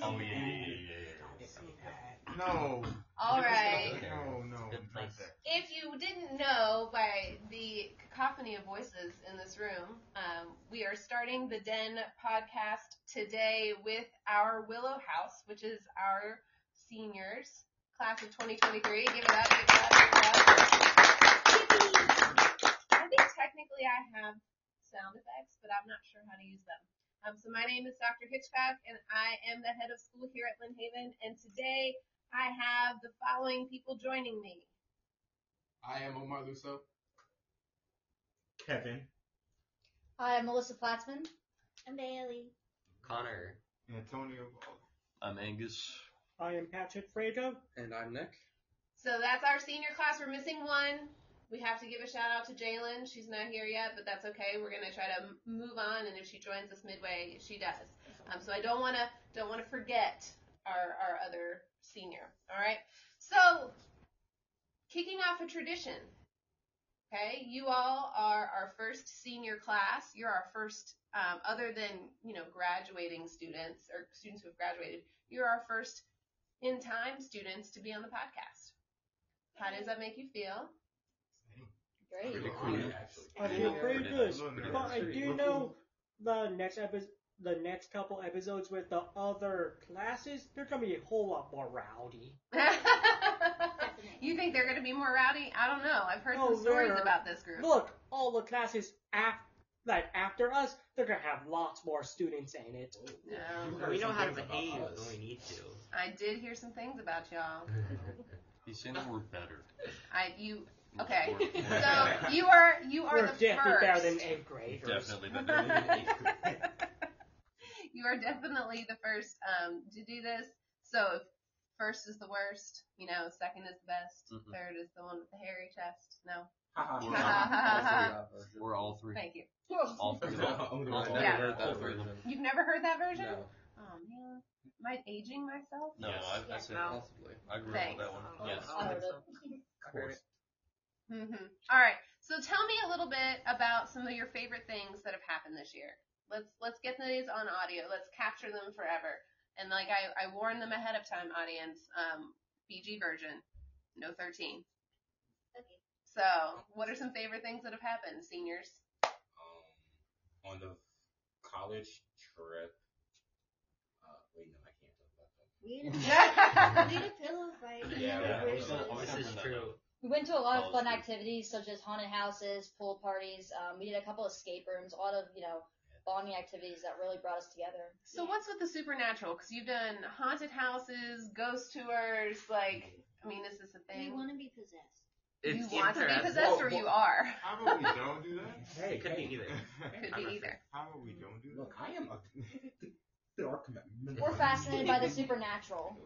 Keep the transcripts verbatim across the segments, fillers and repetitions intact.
Oh, yeah, yeah, yeah, yeah. No. All right. No, no. Good place. If you didn't know by the cacophony of voices in this room, um, we are starting the Den podcast today with our Willow House, which is our seniors, class of twenty twenty-three. Give it up, give it up, give it up. I think technically I have sound effects, but I'm not sure how to use them. Um, so my name is Doctor Hitchcock, and I am the head of school here at Lynn Haven, and today I have the following people joining me. I am Omar Lusso. Kevin. Hi, I'm Melissa Platzman. I'm Bailey. Connor. Antonio. I'm Angus. I am Patrick Frago. And I'm Nick. So that's our senior class. We're missing one. We have to give a shout out to Jalen. She's not here yet, but that's okay. We're gonna try to move on, and if she joins us midway, she does. Um, so I don't wanna don't wanna forget our our other senior. All right. So kicking off a tradition. Okay, you all are our first senior class. You're our first, um, other than you know graduating students or students who have graduated. You're our first in-time students to be on the podcast. How does that make you feel? Great. Pretty cool, actually. I feel pretty good. Pretty But I nice. do know the next epi- the next couple episodes with the other classes, they're gonna be a whole lot more rowdy. You think they're going to be more rowdy? I don't know. I've heard Oh, some stories they're- about this group. Look, all the classes af- like after us, they're gonna have lots more students in it. No. We know how to Some things behave about us. when we need to. I did hear some things about y'all. He's saying that we're better. I you okay? We're- we're So better. you are you are We're the definitely first. better than eighth graders. Definitely better. You are definitely the first um, to do this. So if first is the worst, you know, second is the best, Mhm. third is the one with the hairy chest. No. We're Ha, all, we're all three. Thank you. All three. All I've three. never Yeah. heard All that three of version. them. You've never heard that version? No. Oh man, am I aging myself? No, Yes. I, I said Possibly. I grew Thanks. up with that one. Yes. I heard it. Of course. Mm-hmm. All right. So tell me a little bit about some of your favorite things that have happened this year. Let's let's get these on audio. Let's capture them forever. And like I, I warned them ahead of time, audience. Um, P G version, no thirteen. Okay. So what are some favorite things that have happened, seniors? Um, on the college trip. Uh, wait, no, I can't talk about that. We had a, we had a pillow fight. Yeah, yeah, versus- always gonna- always This is that true. We went to a lot of College fun group. activities such as haunted houses, pool parties. Um, we did a couple of escape rooms, a lot of, you know, bonding activities that really brought us together. So what's with the supernatural? Because you've done haunted houses, ghost tours. Like, I mean, is this a We thing? want to be possessed. You It's want to be interesting. possessed, Whoa, or whoa. you are? How about we don't do that? Hey, It could be either. Could be either. How about we don't do that? Look, I am a dark member. We're fascinated by the supernatural.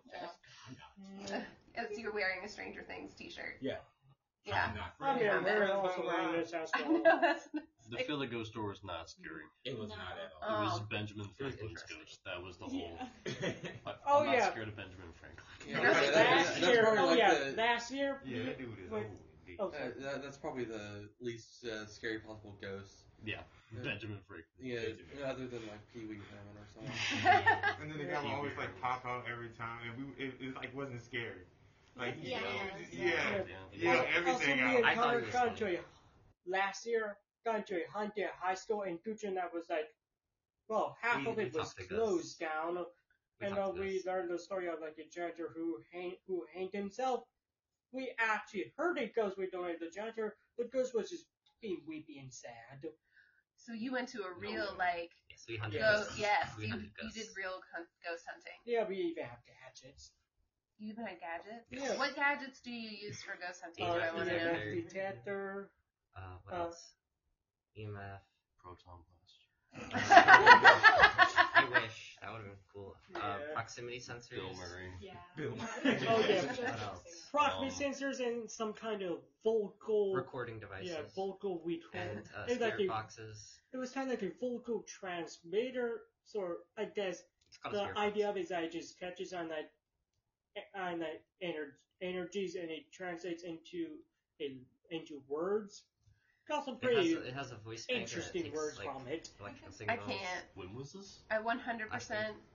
As you're wearing a Stranger Things T-shirt. Yeah. Yeah. I'm not I mean, Yeah, I'm man. very also wearing this as I well. know that's. The Philly Ghost Tour was not scary. It was not at It all. was Oh. Benjamin It was Franklin's interesting. ghost. That was the whole. I, Oh, I'm not yeah. scared of Benjamin Franklin. Yeah, Last that- that- Last that's year, probably oh like yeah, the- last year. Yeah, that dude is Wait. old. indeed. Oh, Uh, sorry. that, that's probably the least uh, scary possible ghost. Yeah, Yeah. Benjamin Franklin. Yeah, other than like Pee Wee Herman or something. And then the guy would always like pop out every time, and we it, it like wasn't scary. Like Yeah, yeah, yeah. yeah, yeah, everything also, out. we I had thought gone, it was gone funny. to a, last year, gone to a haunted high school in Tucson that was like, well, half We- of we it was talked to Gus. closed down. We and talked uh, to we Gus. learned the story of like a janitor who hang, who hanged himself. We actually heard a ghost we doing the janitor. The ghost was just being weepy and sad. So you went to a real way. like Yes, we hunted go ghosts. yes We you hunted you ghosts. did real hun- ghost hunting. Yeah, we even have gadgets. You even had gadgets. Yeah. What gadgets do you use for ghost hunting? Uh, Do I want to E M know? F detector. Uh, what Uh, else? E M F. Proton blaster. I wish. That would have been cool. Uh, Yeah. proximity sensors. Bill Murray. Yeah. Bill. Oh, yeah. What else? Proximity Um, sensors and some kind of vocal. Recording devices. Yeah, vocal record. And uh, It's like spirit a- boxes. It was kind of like a vocal transmitter. So I guess It's called a the spirit idea box. of it is that it just catches on that on that ener- energies and it translates into in, into words. Got some It has, pretty a, it has a voice bank that interesting takes, words like, from it. electrical I signals. can't. When was this? I one hundred percent. Okay.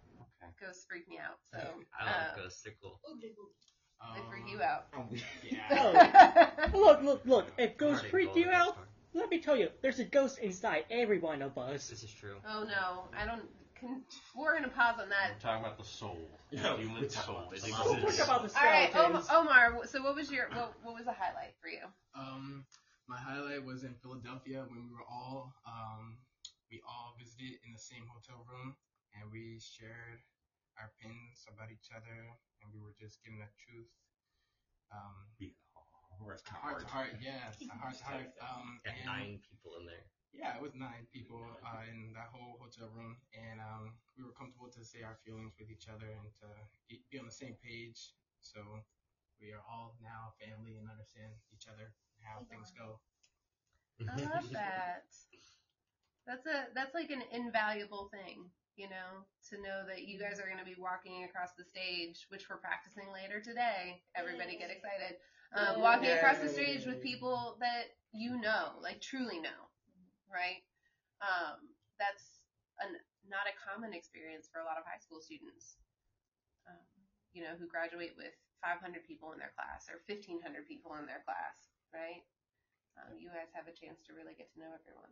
Okay. Ghosts freak me out. So I love uh, ghosts. They're cool. they freak you out. Um, Oh, look, look, look. If ghosts Already freak go you that out, far. let me tell you, there's a ghost inside every one of us. This is true. Oh no, I don't. Can, we're gonna pause on that. We're talking about the soul. The Yeah, human we're talking soul. about It the Oh, exists. talk about the All right, skeletons. Om- Omar. So what was your what, what was the highlight for you? Um, my highlight was in Philadelphia when we were all um, we all visited in the same hotel room and we shared our opinions about each other and we were just getting the truth. Um, Yeah. Oh, that's kind of heart hard. to heart, yeah, heart to heart. Um, Got and nine people in there. yeah, it was nine people uh, in that whole hotel room, and um, we were comfortable to say our feelings with each other and to be be on the same page. So we are all now family and understand each other and how things go. I love that. That's a that's like an invaluable thing, you know, to know that you guys are going to be walking across the stage, which we're practicing later today. Everybody get excited. Um, walking across the stage with people that you know, like truly know, right? Um, that's an, not a common experience for a lot of high school students, um, you know, who graduate with five hundred people in their class or fifteen hundred people in their class, right? Um, you guys have a chance to really get to know everyone.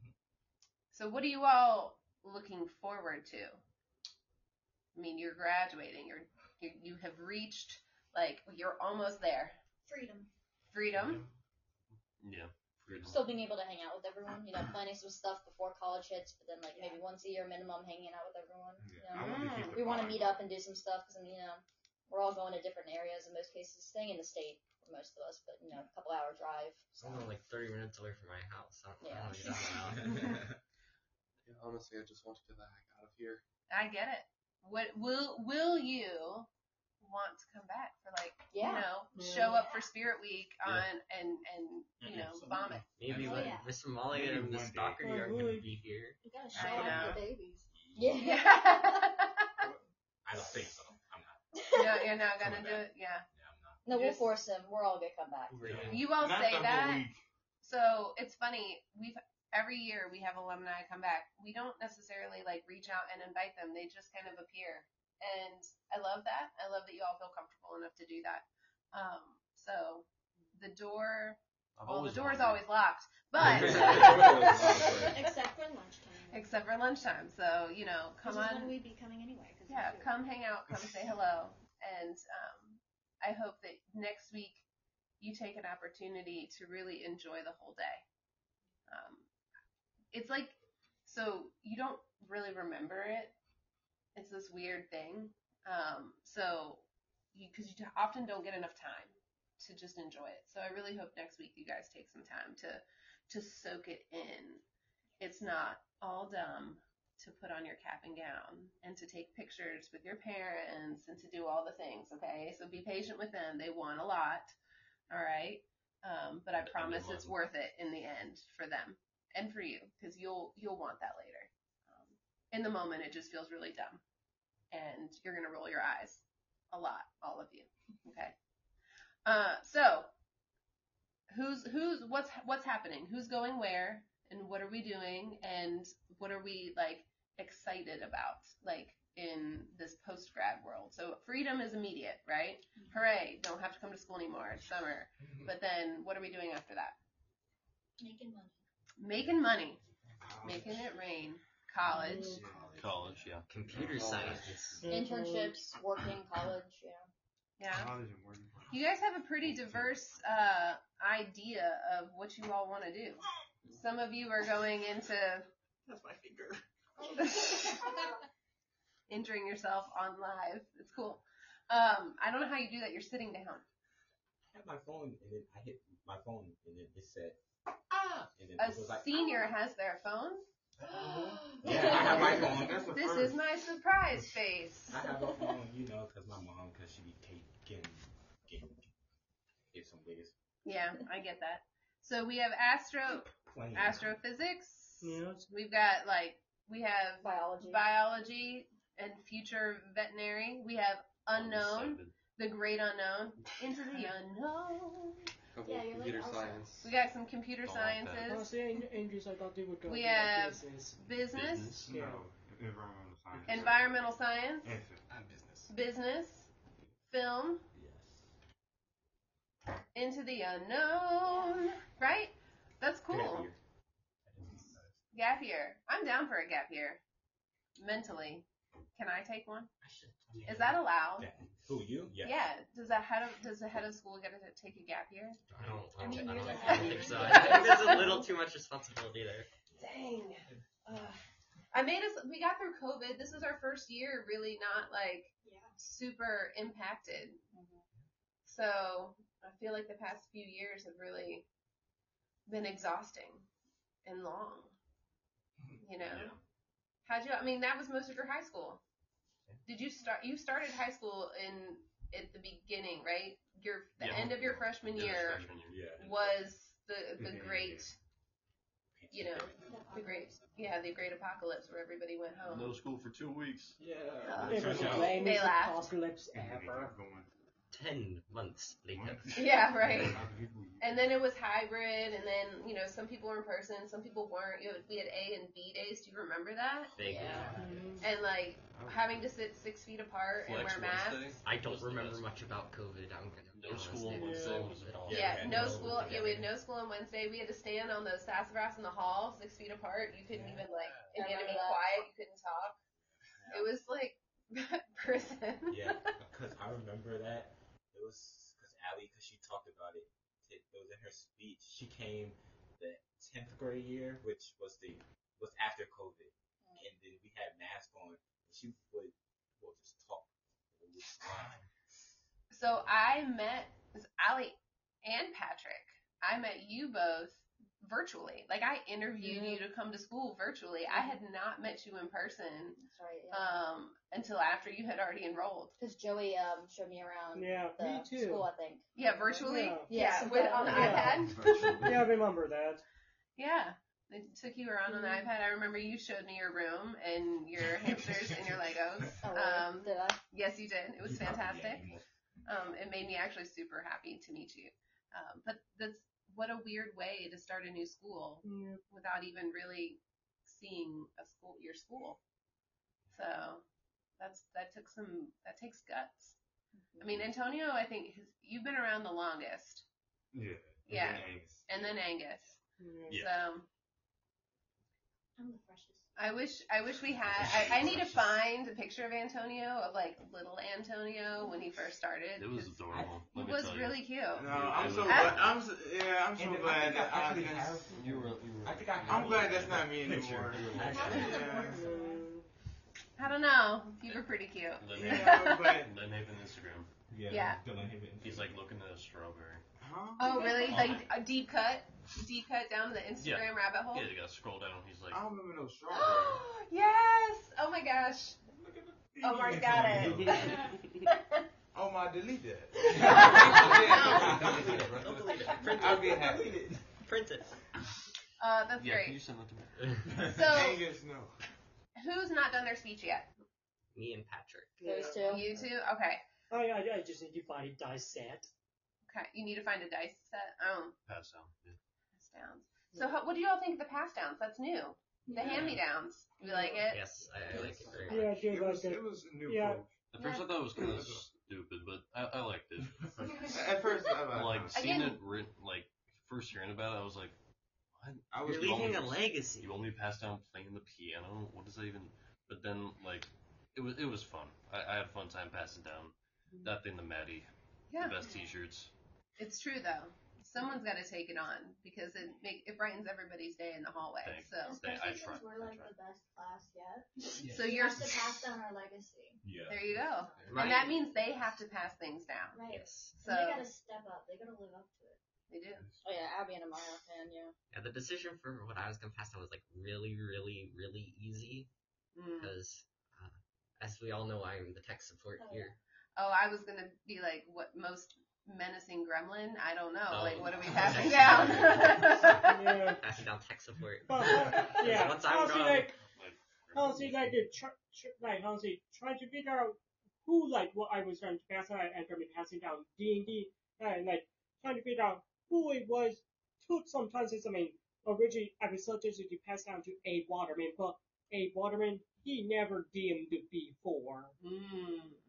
So what are you all looking forward to? I mean, you're graduating. You're, you you have reached, like, you're almost there. Freedom. Freedom. Yeah. Freedom. Still being able to hang out with everyone, you know, planning some stuff before college hits, but then like maybe once a year minimum hanging out with everyone. You Yeah, know? I want to keep the We want to bond. meet up and do some stuff because, you know, we're all going to different areas in most cases, staying in the state for most of us, but, you know, a couple hour drive. So. I'm only like thirty minutes away from my house. I don't, I Yeah. don't get out. Yeah, honestly, I just want to get the heck out of here. I get it. What will will you want to come back for, like, you Yeah. know, Yeah. show up for Spirit Week Yeah. on and and you know Absolutely. vomit? Maybe Oh, when yeah. Mister Molly Maybe and the one day. stalker Or are going to would- be here. You gotta I show know. off the babies. Yeah. Yeah. I don't think so. I'm not. No, you're not gonna Coming do back. it. Yeah. Yeah, I'm not. No, we'll Just- force him. We're all gonna come back. You all Not say the whole that. week. So it's funny. We've every year we have alumni come back. We don't necessarily like reach out and invite them. They just kind of appear, and I love that. I love that you all feel comfortable enough to do that. Um, so the door, I've well, the always door's wondered. always locked, but Except for lunchtime. except for lunchtime. So you know, come Which is on. when we'd be coming anyway. Cause Yeah, we do. come hang out, come say hello, and um, I hope that next week you take an opportunity to really enjoy the whole day. Um, it's like, so you don't really remember it. It's this weird thing. Um, so, you because you often don't get enough time to just enjoy it. So I really hope next week you guys take some time to to soak it in. It's not all dumb to put on your cap and gown and to take pictures with your parents and to do all the things, okay? So be patient with them. They want a lot, all right? Um, but I And they promise love it's them. worth it in the end for them and for you because you'll you'll want that later. Um, in the moment, it just feels really dumb, and you're gonna roll your eyes a lot, all of you, okay? Uh, so who's who's what's what's happening? Who's going where? And what are we doing? And what are we like excited about? Like in this post grad world. So freedom is immediate, right? Hooray! Don't have to come to school anymore. It's summer. But then what are we doing after that? Making money. Making money, making it rain. College. College, yeah. Computer science. Internships, working, college, yeah. Yeah. College and working. You guys have a pretty diverse uh, idea of what you all want to do. Some of you are going into That's my finger. injuring yourself on live. It's cool. Um, I don't know how you do that. You're sitting down. I had my phone and then I hit my phone and then it said ah and then A it was like senior has their phone. yeah I have my phone. That's the This first. is my surprise face. I have a phone, you know, because my mom, because she be taking, getting, get some ways Yeah, I get that. So we have astro playing. astrophysics. Yes. We've got like we have Biology. biology and future veterinary. We have unknown, Excited. the great unknown, into the unknown. Couple Yeah, you're like computer Elsa. science. We got some computer Don't like that. sciences, Honestly, Ang- Andrews, I thought they would go We to like have business. business, Business. No, environmental science. environmental science, Answer. business, film, Yes. into the unknown, right? That's cool. Gap year. I didn't see that. Gap year. I'm down for a gap year. Mentally. Can I take one? I should. Is that allowed? That- Who, you? Yes. Yeah. Does that head of does the head of school get to take a gap year? I don't, I I mean, don't, I you're don't, the I don't think so. I think there's a little too much responsibility there. Dang. Ugh. I made us. We got through COVID. This is our first year, really not like Yeah. super impacted. Mhm. So I feel like the past few years have really been exhausting and long. You know. Yeah. How'd you? I mean, that was most of your high school. Did you start? You started high school in at the beginning, right? Your the Yeah. end of your freshman Yeah, year freshman year. Yeah. was the the Yeah. great, you know, the great yeah the great apocalypse where everybody went home. No school for two weeks. Yeah. Uh, It was the They lamest laughed. apocalypse ever. Ten months later. Yeah, right. And then it was hybrid, and then you know some people were in person, some people weren't. You know, we had A and B days. Do you remember that? Vaguely. Yeah. And like having to sit six feet apart and Flex wear masks. Wednesday. I don't was the remember best. much about COVID. I'm gonna be No honest. school It on was Wednesday so- was awful. Yeah, Yeah, we had no no school. school Yeah, we had no school on Wednesday. We had to stand on those sassafras in the hall, six feet apart. You couldn't even like, and you had to be I remember that. quiet. You couldn't talk. It was like prison. Yeah, because I remember that. It was because Allie, because she talked about it. It was in her speech. She came the tenth grade year, which was the was after COVID, and then we had masks on. And she would well just talk all the time. So I met it was Allie and Patrick. I met you both virtually. Like I interviewed Yeah. you to come to school virtually. I had not met you in person That's right. Yeah. um, until after you had already enrolled. Because Joey um showed me around Yeah, the me too. school, I think. Yeah, virtually. Yeah. Yeah, with on the Yeah. iPad. Yeah, I remember that. Yeah. They took you around on the iPad. I remember you showed me your room and your hamsters and your Legos. Oh, really? Um, Did I? yes, you did. It was You probably- yeah, fantastic. you must- Um, it made me actually super happy to meet you. Um, but that's what a weird way to start a new school Yeah. without even really seeing a school, your school. So that's that took some that takes guts. I mean, Antonio, I think his, you've been around the longest, Yeah. Yeah. And Angus. and then Angus. Yeah. Yeah. So I'm the freshest. I wish I wish we had. I, I need to find a picture of Antonio of like little Antonio when he first started. It was 'cause adorable. He Let me was tell really cute. No, I'm so I- glad. I'm so, yeah, I'm so And I glad think that I I actually can. have. you. You were. You were. I think I. I'm glad that's not me Picture. anymore. Actually. Yeah. I don't know. You were pretty cute. Lynn Yeah, but Lynn Haven Instagram. Yeah. Dylan Hibbett. He's like looking at a strawberry. huh? Oh, really? Like a deep cut, deep cut down the Instagram rabbit hole. Yeah, you gotta scroll down. He's like, I don't remember no strawberry. Yes. Oh my gosh. Look at the feed. Oh, Mark got it. Oh my, delete that. Don't delete it. Don't delete it. Print I'll it. be happy. Print it. Uh, that's yeah, can you great. send that to me? So, Angus, no. who's not done their speech yet? Me and Patrick. Those two. You two. Okay. I, I, I just need to find a dice set. Okay. You need to find a dice set. Oh, Pass down. Yeah. pass downs. So, how, what do you all think of the pass downs? That's new. The hand me downs. You like it? Yes, I, I like it very Yeah, I much. do It like was, it. it was a new Yeah. approach. At first, I thought it was kind of stupid, but I, I liked it. At first, I like was seeing Again- it written, like first hearing about it, I was like, what? I was You're leaving a only- legacy. You only pass down playing the piano. What does that even? But then, like, it was it was fun. I, I had a fun time passing down that thing, the Maddie, Yeah. the best T-shirts. It's true though. Someone's got to take it on because it make it brightens everybody's day in the hallway. Thanks. So They- I Especially tried. since we're like I tried. the best class yet. So We you're have to pass down our legacy. Yeah. there. You go. Right. And that means they have to pass things down. Right. Yes. So And they gotta step up. They gotta live up to it. they do. Oh yeah, Abby and Amaya fan. Yeah. Yeah, the decision for what I was gonna pass down was like really, really, really easy Mm. because, uh, as we all know, I'm the tech support Oh, here. Oh, I was gonna be like, what most menacing gremlin? I don't know. No. Like, what are we passing down? Yeah. Passing down tech support. But, yeah. Once I'm honestly, gone, like, honestly, like, the tr- tr- like, honestly, trying to figure out who, like, what I was trying to pass out and going to be passing down D and D, and, like, trying to figure out who it was took some time since, I mean, originally I was suggested to pass down to Abe Waterman, but Abe Waterman, he never D M'd before. mm.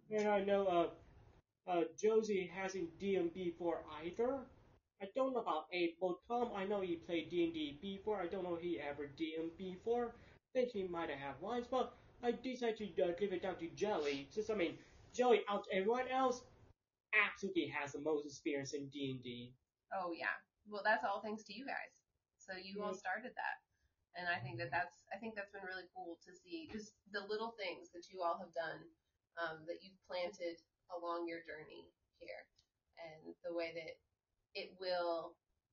And I know uh, uh, Josie hasn't D and D before either. I don't know about Abel. Tom, I know he played D and D before. I don't know if he ever D and D before. I think he might have had once, but I decided to uh, give it down to Jelly. Just, I mean, Jelly out of everyone else absolutely has the most experience in D and D. Oh yeah. Well, that's all thanks to you guys. So you all Yeah. started that, and I think that that's I think that's been really cool to see just the little things that you all have done, um, that you've planted along your journey here, and the way that it will.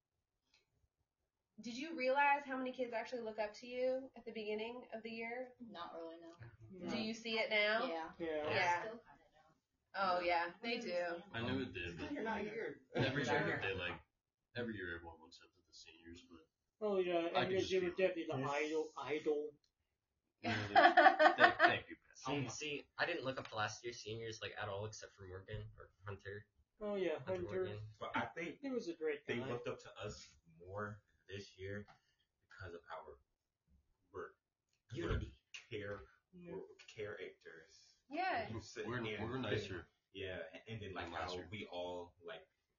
Did you realize how many kids actually look up to you at the beginning of the year? Not really, no. Do you see it now? Yeah. Yeah. Yeah. Still kind of don't. Oh yeah, they do. I knew it did, but You're not here. every year they like every year everyone looks up to the seniors, but Oh yeah, I and could you're just you were feel it. definitely the Yes. idol, idol. you know, they- thank, thank you, Pat. See, see, I didn't look up to last year's seniors like at all except for Morgan or Hunter. Oh yeah, Hunter Hunter. Morgan. But I think He was a great they guy. looked up to us more this year because of our work. Unity. Care, Yeah. we're characters. Yeah. who sit We're in- we're nicer. Yeah, and, and then like Than last how year. we all like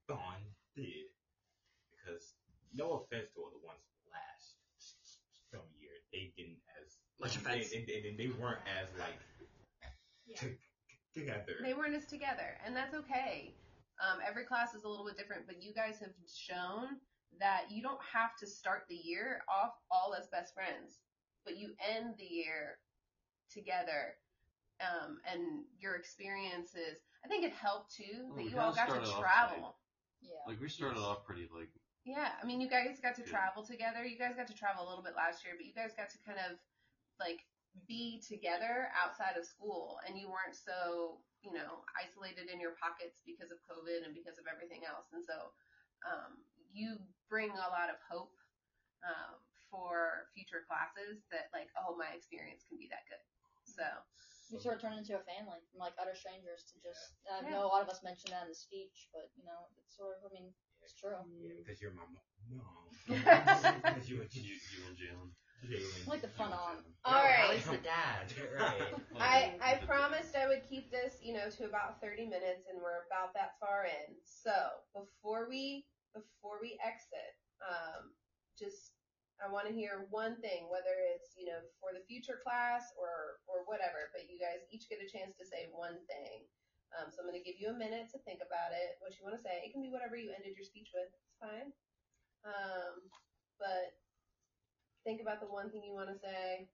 bonded because no offense to all the ones last some year, they didn't as Much and, offense. and, and, and they weren't as like Yeah. t- together. They weren't as together, and that's okay. Um, every class is a little bit different, but you guys have shown that you don't have to start the year off all as best friends, but you end the year together. Um, and your experiences, I think it helped too Well, that we you all kinda got to started off travel. Yeah. Like we started off pretty like Yeah, I mean, you guys got to Yeah. travel together. You guys got to travel a little bit last year, but you guys got to kind of like be together outside of school, and you weren't so, you know, isolated in your pockets because of COVID and because of everything else. And so, um, you bring a lot of hope um, for future classes that, like, oh, my experience can be that good. So, We sort of turned into a family from like utter strangers to just. I Yeah. know a lot of us mentioned that in the speech, but you know, it's sort of. I mean, it's true. Yeah, because you're my mo- mom. all Because you and you you and Jalen. Jalen. I like the fun you and on. Jalen. right. Alex the dad. Right. I, I promised I would keep this, you know, to about thirty minutes, and we're about that far in. So before we before we exit, um, just I want to hear one thing, whether it's, you know, for the future class or or whatever. But you guys each get a chance to say one thing. Um, so I'm going to give you a minute to think about it, what you want to say. It can be whatever you ended your speech with. It's fine. Um, but think about the one thing you want to say.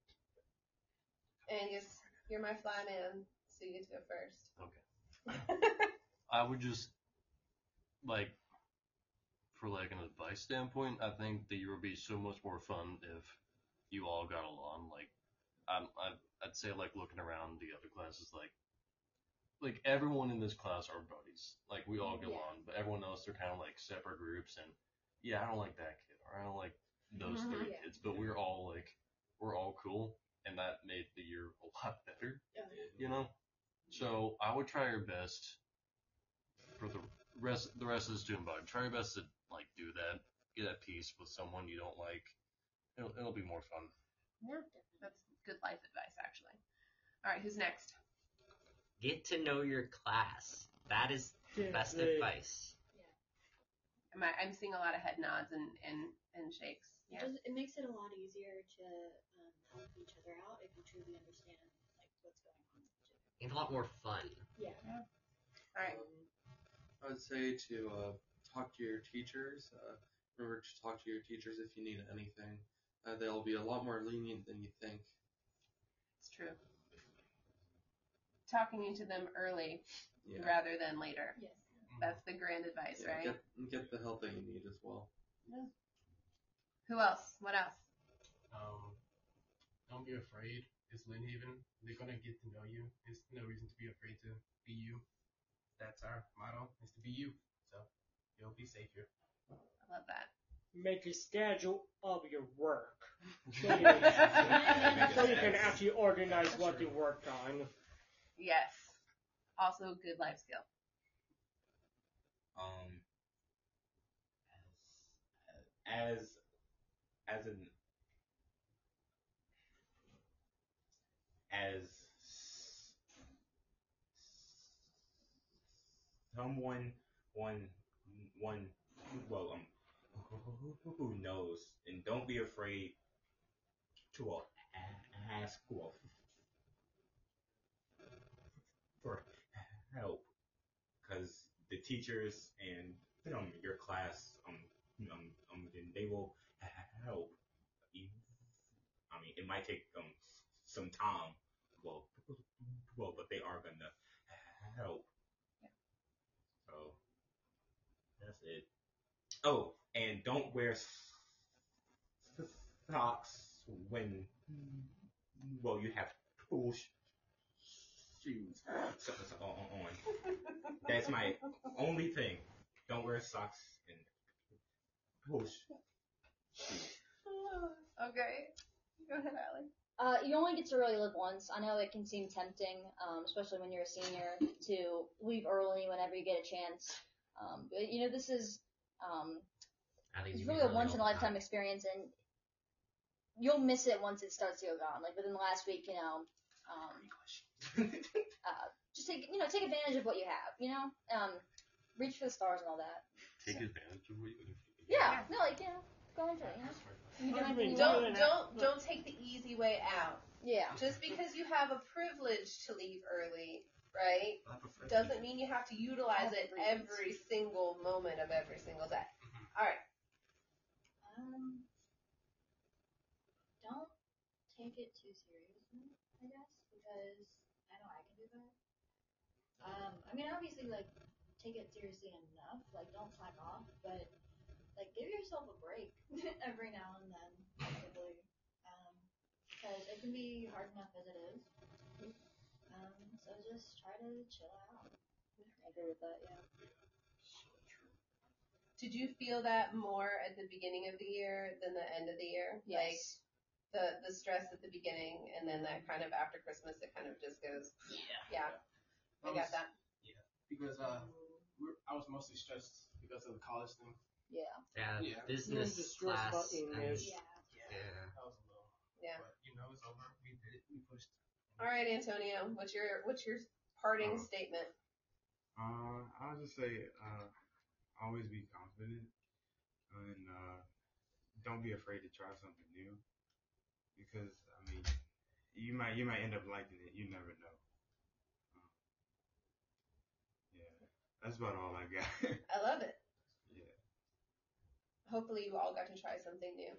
Angus, you're my fly man, so you get to go first. Okay. I would just like for like an advice standpoint, I think the year would be so much more fun if you all got along. Like, I'm, I'd, I'd say like looking around the other classes, like, like everyone in this class are buddies. Like we all get Yeah. along, but everyone else they're kind of like separate groups. And yeah, I don't like that kid, or I don't like those Mhm. three Yeah. kids, but we're all like, we're all cool, and that made the year a lot better. Yeah. You know. So I would try your best for the rest the rest of the student body. Try your best to like do that. Get at peace with someone you don't like. It'll it'll be more fun. Yeah, that's good life advice, actually. All right, who's next? Get to know your class. That is Yeah, best they- advice. Am I, I'm seeing a lot of head nods and, and, and shakes. It, Yeah. does, it makes it a lot easier to um, help each other out if you truly understand like what's going on with each other. And a lot more fun. Yeah. All right. I would say to uh, talk to your teachers. Uh, remember to talk to your teachers if you need anything. Uh, they'll be a lot more lenient than you think. It's true. Talking to them early Yeah. rather than later. Yes. That's the grand advice, Yeah, right? Get, get the help that you need as well. Who else? What else? Um, don't be afraid. It's Lynn Haven. They're gonna get to know you. There's no reason to be afraid to be you. That's our motto: is to be you. So you'll be safe here. I love that. Make a schedule of your work. So you, so you can actually organize what you worked on. Yes. Also, good life skill. Um, as as an as someone, one, one, well, um, who, who knows, and don't be afraid to uh, ask well, for help, because the teachers and um your class um um, um then they will help you. I mean, it might take um some time, well, well, but they are gonna help. So that's it. Oh, and don't wear s- socks when, well, you have school sh- shoes so, so, on. on. That's my only thing. Don't wear socks and school sh- shoes. Okay. Go ahead, Allie. Uh, you only get to really live once. I know it can seem tempting, um, especially when you're a senior, to leave early whenever you get a chance. Um, but you know, this is um, Allie, it's you really leave a early once all in a the lifetime time. experience, and you'll miss it once it starts to go gone. Like within the last week, you know, um, uh, just take you know take advantage of what you have. You know, um, reach for the stars and all that. Take advantage of what you Yeah, no, like you know, go into it. You know, you can anything you Don't want. don't don't take the easy way out. Yeah. Just because you have a privilege to leave early, right, doesn't mean you have to utilize it every single moment of every single day. All right. Um, don't take it too seriously, I guess, because I know I can do that. Um, I mean, obviously, like, take it seriously enough. Like, don't slack off, but like, give yourself a break every now and then, possibly. Um, because it can be hard enough as it is. Um, so just try to chill out. I agree with that. Yeah. Did you feel that more at the beginning of the year than the end of the year? Yes. Like the the stress at the beginning, and then that kind of after Christmas, it kind of just goes. Yeah. Yeah. I I got was- that. Yeah, because uh, we're, I was mostly stressed because of the college thing. Yeah. Yeah, Yeah. business You're just stressed class. about and- English. Yeah. Yeah. That was a little. Yeah. But you know, it's over. We did it. We pushed. All right, Antonio, what's your what's your parting Oh. statement? Uh, I'll just say, uh, always be confident and uh, don't be afraid to try something new because I mean, you might you might end up liking it. You never know. Uh, yeah, that's about all I got. I love it. Yeah. Hopefully, you all got to try something new.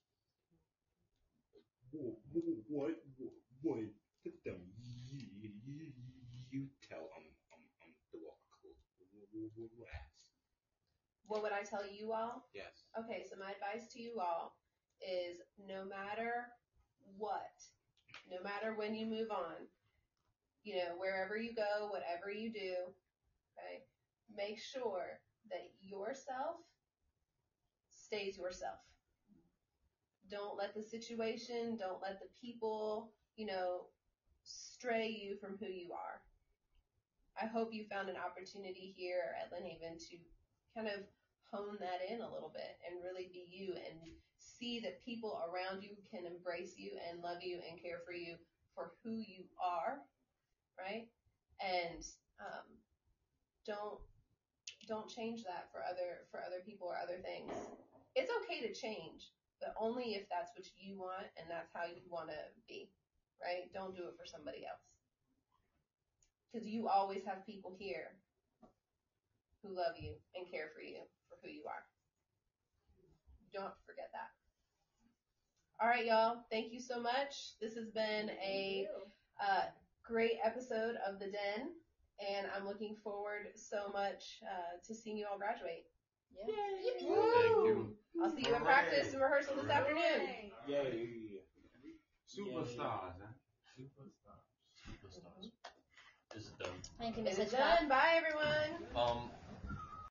What what what them you, you tell um um um the walk What would I tell you all? Yes. Okay, so my advice to you all is no matter what, no matter when you move on, you know, wherever you go, whatever you do, okay, make sure that yourself stays yourself. Don't let the situation, don't let the people, you know, stray you from who you are. I hope you found an opportunity here at Lynn Haven to kind of hone that in a little bit and really be you and see that people around you can embrace you and love you and care for you for who you are, right? And um, don't don't change that for other for other people or other things. It's okay to change, but only if that's what you want and that's how you want to be, right? Don't do it for somebody else. Because you always have people here who love you and care for you for who you are. Don't forget that. All right, y'all. Thank you so much. This has been a uh, great episode of The Den, and I'm looking forward so much uh, to seeing you all graduate. Yeah. Thank you. I'll see you in practice and rehearsal this afternoon. Yay. Superstars, huh? Superstars. This is done. Thank you, It Miss is Hitchcock. done. Bye, everyone. Um,